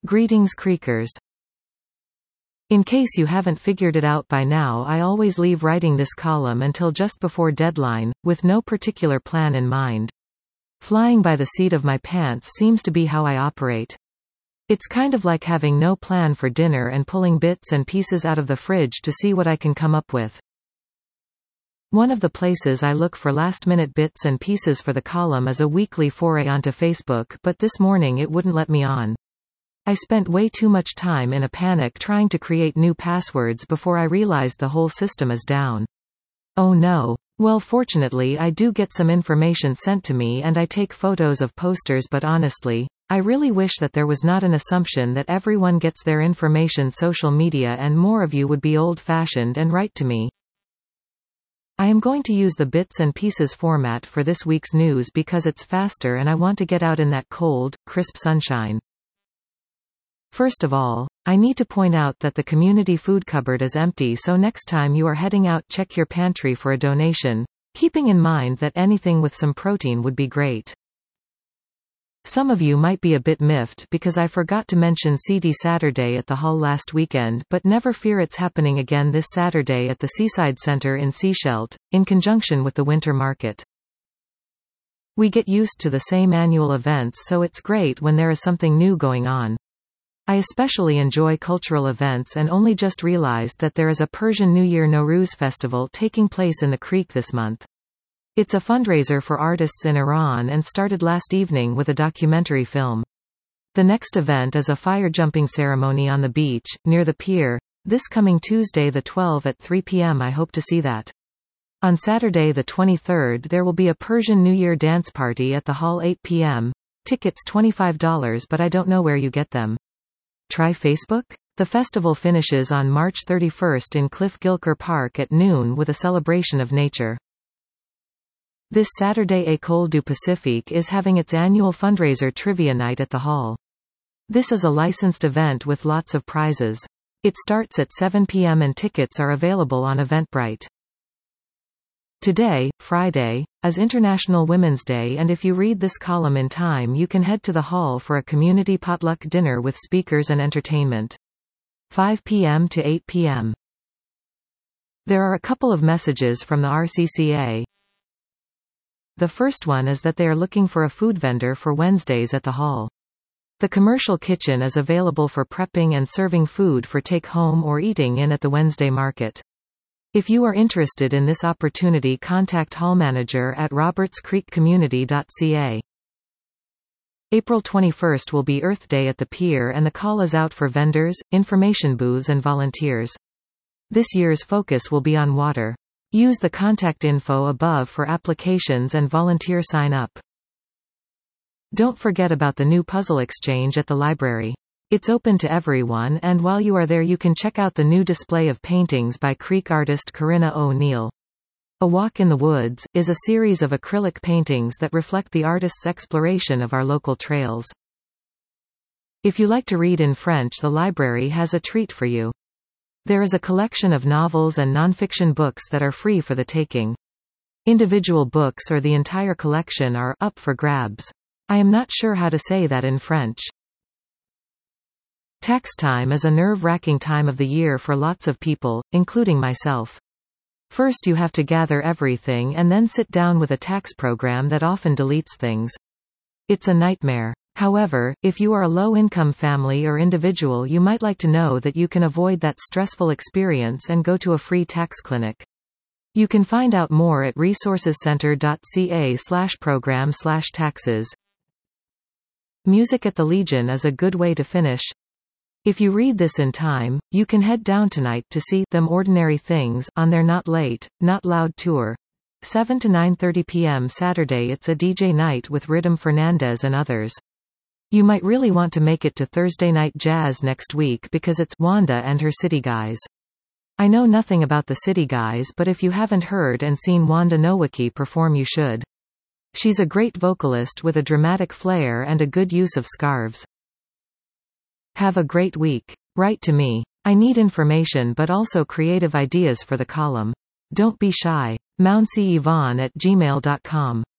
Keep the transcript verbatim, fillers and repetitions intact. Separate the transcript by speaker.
Speaker 1: Greetings Creekers. In case you haven't figured it out by now, I always leave writing this column until just before deadline, with no particular plan in mind. Flying by the seat of my pants seems to be how I operate. It's kind of like having no plan for dinner and pulling bits and pieces out of the fridge to see what I can come up with. One of the places I look for last-minute bits and pieces for the column is a weekly foray onto Facebook, but this morning it wouldn't let me on. I spent way too much time in a panic trying to create new passwords before I realized the whole system is down. Oh no. Well, fortunately I do get some information sent to me and I take photos of posters, but honestly, I really wish that there was not an assumption that everyone gets their information social media and more of you would be old-fashioned and write to me. I am going to use the bits and pieces format for this week's news because it's faster and I want to get out in that cold, crisp sunshine. First of all, I need to point out that the community food cupboard is empty, so next time you are heading out, check your pantry for a donation, keeping in mind that anything with some protein would be great. Some of you might be a bit miffed because I forgot to mention Seedy Saturday at the Hall last weekend, but never fear, it's happening again this Saturday at the Seaside Centre in Sechelt, in conjunction with the Winter Market. We get used to the same annual events, so it's great when there is something new going on. I especially enjoy cultural events and only just realized that there is a Persian New Year Nowruz festival taking place in the Creek this month. It's a fundraiser for artists in Iran and started last evening with a documentary film. The next event is a fire jumping ceremony on the beach, near the pier, this coming Tuesday the twelfth at three p m I hope to see that. On Saturday the twenty-third there will be a Persian New Year dance party at the Hall eight p m Tickets twenty-five dollars, but I don't know where you get them. Try Facebook? The festival finishes on March thirty-first in Cliff Gilker Park at noon with a celebration of nature. This Saturday École du Pacifique is having its annual fundraiser trivia night at the Hall. This is a licensed event with lots of prizes. It starts at seven p m and tickets are available on Eventbrite. Today, Friday, is International Women's Day, and if you read this column in time you can head to the Hall for a community potluck dinner with speakers and entertainment. five p m to eight p m There are a couple of messages from the R C C A. The first one is that they are looking for a food vendor for Wednesdays at the Hall. The commercial kitchen is available for prepping and serving food for take-home or eating in at the Wednesday market. If you are interested in this opportunity, contact Hall manager at roberts creek community dot c a. April twenty-first will be Earth Day at the pier, and the call is out for vendors, information booths and volunteers. This year's focus will be on water. Use the contact info above for applications and volunteer sign up. Don't forget about the new puzzle exchange at the library. It's open to everyone, and while you are there you can check out the new display of paintings by Creek artist Corinna O'Neill. A Walk in the Woods is a series of acrylic paintings that reflect the artist's exploration of our local trails. If you like to read in French, the library has a treat for you. There is a collection of novels and nonfiction books that are free for the taking. Individual books or the entire collection are up for grabs. I am not sure how to say that in French. Tax time is a nerve-wracking time of the year for lots of people, including myself. First you have to gather everything and then sit down with a tax program that often deletes things. It's a nightmare. However, if you are a low-income family or individual, you might like to know that you can avoid that stressful experience and go to a free tax clinic. You can find out more at resourcescenter dot c a slash program slash taxes. Music at the Legion is a good way to finish. If you read this in time, you can head down tonight to see Them Ordinary Things on their Not Late, Not Loud tour. seven to nine thirty p m Saturday. It's a D J night with Rhythm Fernandez and others. You might really want to make it to Thursday Night Jazz next week because it's Wanda and her City Guys. I know nothing about the City Guys, but if you haven't heard and seen Wanda Nowicki perform you should. She's a great vocalist with a dramatic flair and a good use of scarves. Have a great week. Write to me. I need information but also creative ideas for the column. Don't be shy. Mouncy Yvonne at gmail dot com